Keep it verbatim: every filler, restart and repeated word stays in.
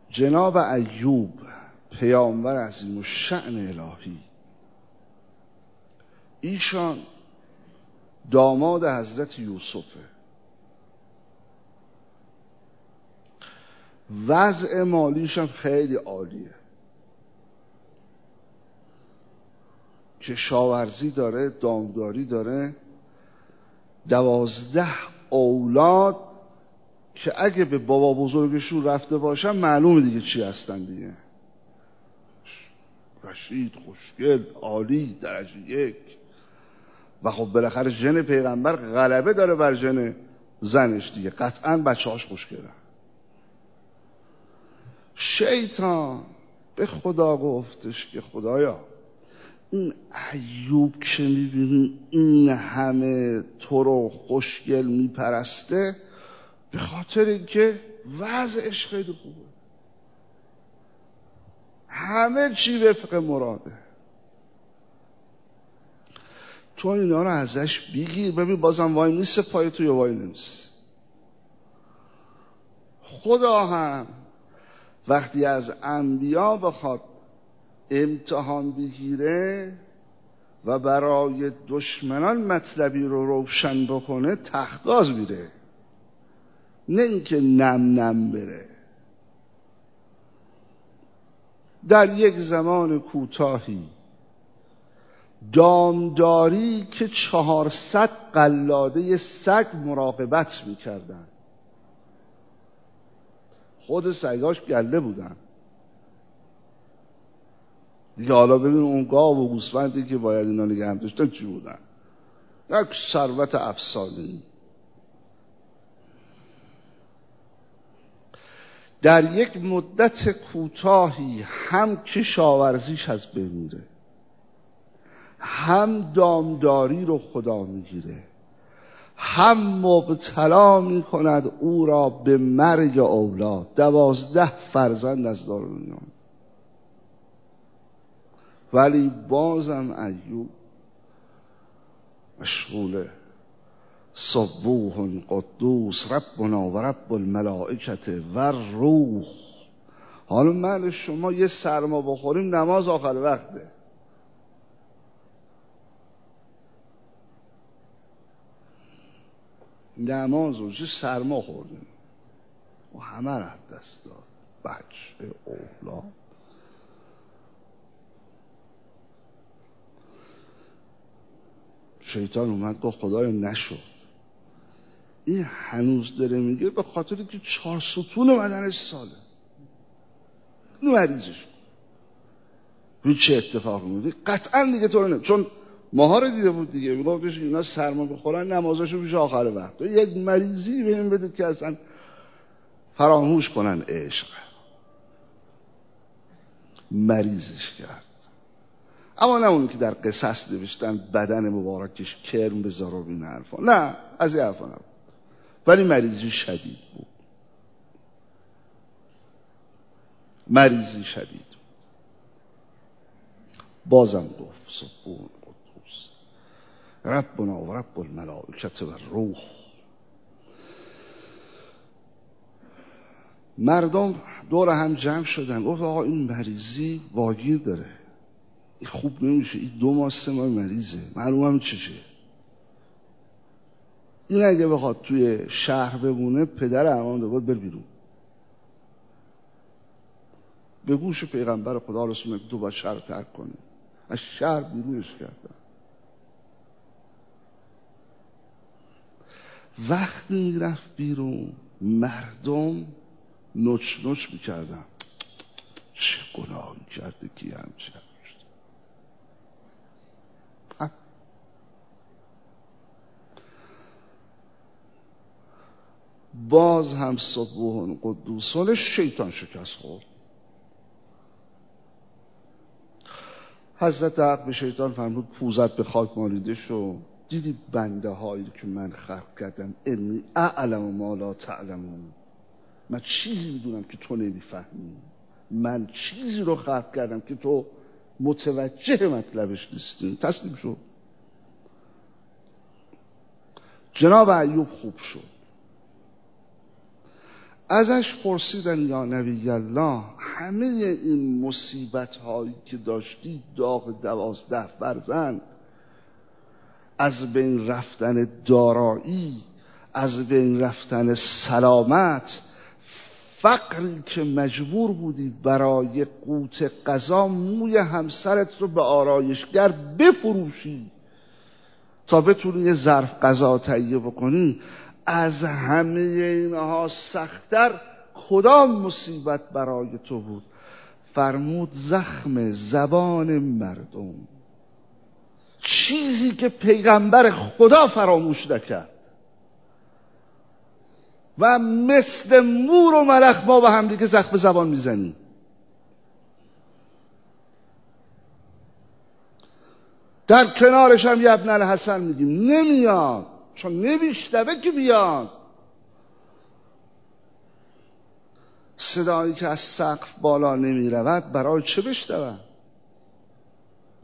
جناب ایوب پیامبر عظیم الشأن الهی، ایشان داماد حضرت یوسفه. وضع مالیشم خیلی عالیه، کشاورزی داره، دامداری داره، دوازده اولاد که اگه به بابا بزرگشون رفته باشن معلومه دیگه چی هستن دیگه. رشید، خوشگل، عالی، درجه یک. و خب بالاخره ژن پیغمبر غلبه داره بر ژن زنش دیگه، قطعا بچه هاش خوشگلن. شیطان به خدا گفتش که خدایا این ایوب که میبینی این همه تو رو خوشگل میپرسته، به خاطر اینکه وضعش خیلی خوبه، همه چی وفق مراده، تو اینا رو ازش بگیر. ببین بازم وای نیست پای تو یا وای نیست. خدا هم وقتی از انبیا بخواد امتحان بگیره و برای دشمنان مطلبی رو روشن بکنه، تختاز میره، نه اینکه نم نم بره. در یک زمان کوتاهی دامداری که چهارصد قلاده سگ مراقبت میکردن، خود سگاش گله بودن دیگه. حالا ببین اون گاو و گوسفندی که باید اینا نگه هم داشتن چی بودن؟ یک ثروت افسانه‌ای. در یک مدت کوتاهی هم کشاورزیش از بین میره، هم دامداری رو خدا میگیره، هم مبتلا میکند او را به مرگ اولاد. دوازده فرزند از دار دنیا. ولی بازم ایوب مشغوله سبوح قدوس ربنا و رب الملائکه و روح. حالا من شما یه سرما بخوریم نماز آخر وقته، نماز رو چه سرما خوردیم و همه را دست داد، بچه، اولاد. شیطان اومد گفت خدایا نشد. این هنوز داره میگه به خاطر که چهار ستون بدنش ساله، این مریضش این چه اتفاق میفته؟ قطعا دیگه تو رو چون ماها رو دیده بود دیگه، میگفتش اینا سرما بخورن نمازاشو پیش آخر وقت. یک مریضی به این بده که اصلا فراموش کنن عشق. مریضش کرد. اما نه اون که در قصص نوشتن بدن مبارکش کرم بذار و این حرفا، نه از این حرفا نبود، ولی مریضی شدید بود. مریضی شدید. بازم گفت سبحان قدوس ربنا و رب الملائکه و روح. مردم دور هم جمع شدن، گفت آقا این مریضی واگیر داره، این خوب نمیشه، این دو ماه سه ماه مریضه، معلوم هم چشه. این اگه بخواد توی شهر بمونه پدر امان باید بر بیرون. به گوش پیغمبر خدا رسول تو باید شهر ترک کنه، از شهر بیرونش کردن. وقتی میرفت بیرون مردم نوچ نوچ میکردن، چه گناهی کرده کی همچه باز هم سبحان قدوسان شیطان شکست خورد. حضرت حق به شیطان فرمود پوزت به خاک مالیده شو. دیدی بنده هایی که من خلق کردم، انی اعلم ما لا تعلمون، من چیزی میدونم که تو نمیفهمی، من چیزی رو خلق کردم که تو متوجه مطلبش نیستی. تسلیم شو. جناب ایوب خوب شد. ازش پرسیدن یا نبی الله، همه این مصیبت هایی که داشتی، داغ دوازده فرزند، از بین رفتن دارایی، از بین رفتن سلامت، فقری که مجبور بودی برای قوت غذا موی همسرت رو به آرایشگر بفروشی تا بتونی یه ظرف غذا تهیه بکنی، از همه اینها سخت‌تر کدام مصیبت برای تو بود؟ فرمود زخم زبان مردم، چیزی که پیغمبر خدا فراموش نکرد. و مثل مور و ملخ ما به هم دیگه زخم زبان میزنیم. در کنارش هم یه ابن الحسن میگیم نمیاد، چون نمیشنوه که بیاد. صدایی که از سقف بالا نمیرود برای چه بشنود؟